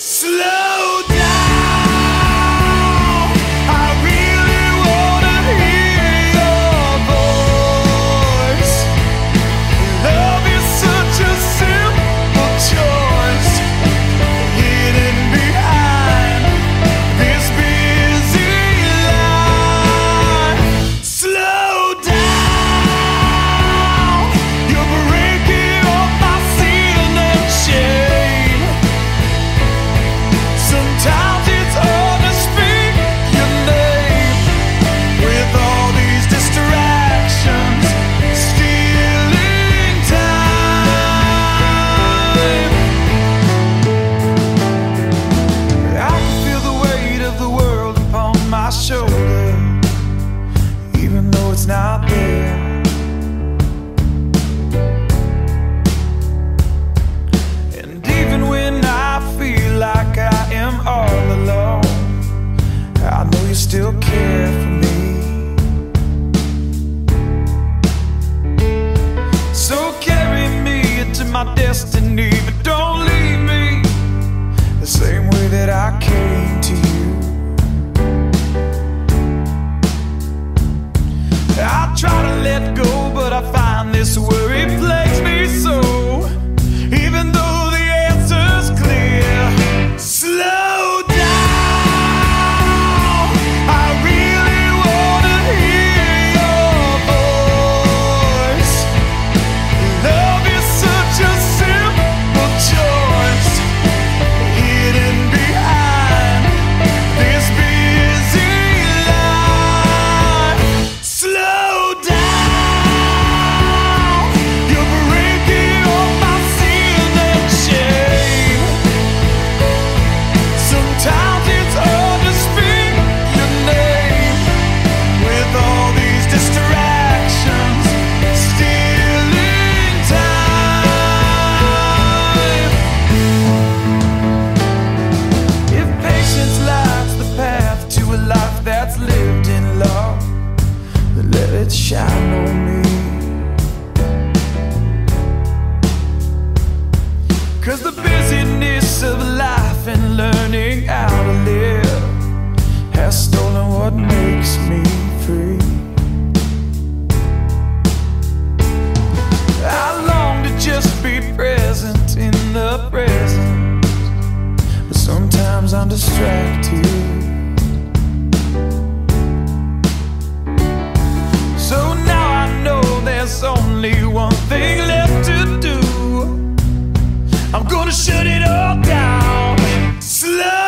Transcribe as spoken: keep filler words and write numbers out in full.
Slow down, I really wanna hear your voice. Love is such a simple choice, hidden behind this busy life. Slow down, you're breaking all my sin and shame. Sometimes it's hard to speak your name with all these distractions stealing time. I can feel the weight of the world upon my shoulder, even though it's not there. And even when I feel like I am all alone, I know you still care for me. So carry me into my destiny, but don't leave me the same way that I came to you. I try to let go, but I find this worry plagues me so. Even though the answer's clear, slow down, I really wanna hear your voice. Love is such a simple choice, hidden behind this busy life. Slow down, you're breaking all my sin and shame. Sometimes it's hard to speak your name with all these distractions stealing time. If patience lights the path to a life that's lived in love, then let it shine on me. 'Cause the busyness of life and learning how to live has stolen what makes me free. I long to just be present in the present, but sometimes I'm distracted. So now I know there's only one thing left to do. I'm gonna shut it all down. Slow